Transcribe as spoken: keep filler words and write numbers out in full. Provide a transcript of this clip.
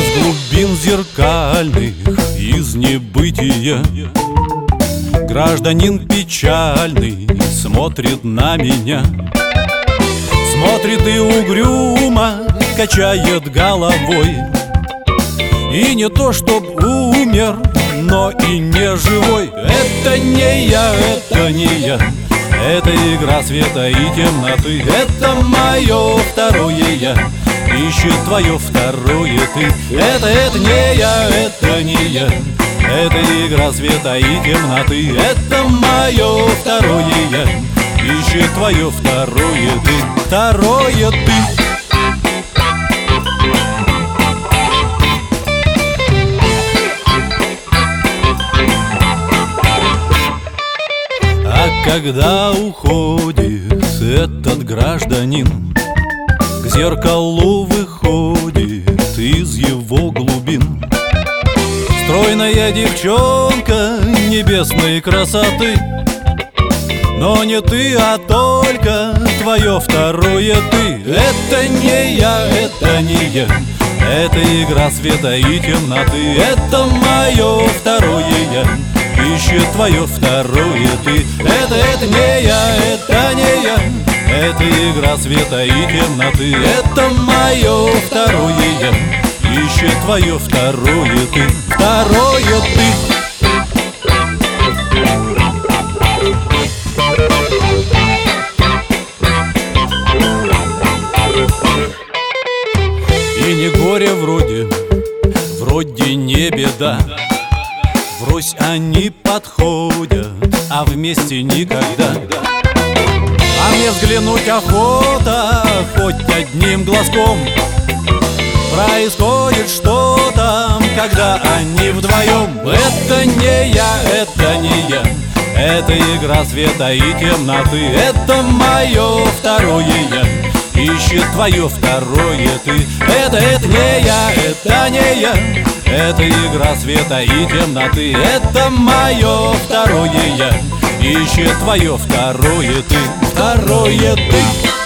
Из глубин зеркальных, из небытия гражданин печальный смотрит на меня. Смотрит и угрюмо качает головой. И не то чтоб умер, но и не живой. Это не я, это не я. Это игра света и темноты. Это мое второе я ищет твое второе ты. Это, это не я, это не я. Это игра света и темноты. Это мое второе я ищет твое второе ты. Второе ты. А когда уходит этот гражданин, к зеркалу выходит из его глубин стройная девчонка небесной красоты. Но не ты, а только твое второе ты. Это не я, это не я. Это игра света и темноты. Это мое второе я ищет твое второе ты. Это, это не я, это не я. Это игра света и темноты. Это мое второе я ищет твое второе ты. Второе ты. И не горе вроде, вроде не беда. Врозь они подходят, а вместе никогда. А мне взглянуть охота хоть одним глазком. Происходит что-то, когда они вдвоем. Это не я, это не я. Это игра света и темноты. Это мое второе я ищет твое второе ты. Это, это не я, это не я. Это игра света и темноты. Это мое второе я ищет твое второе ты. Второе ты.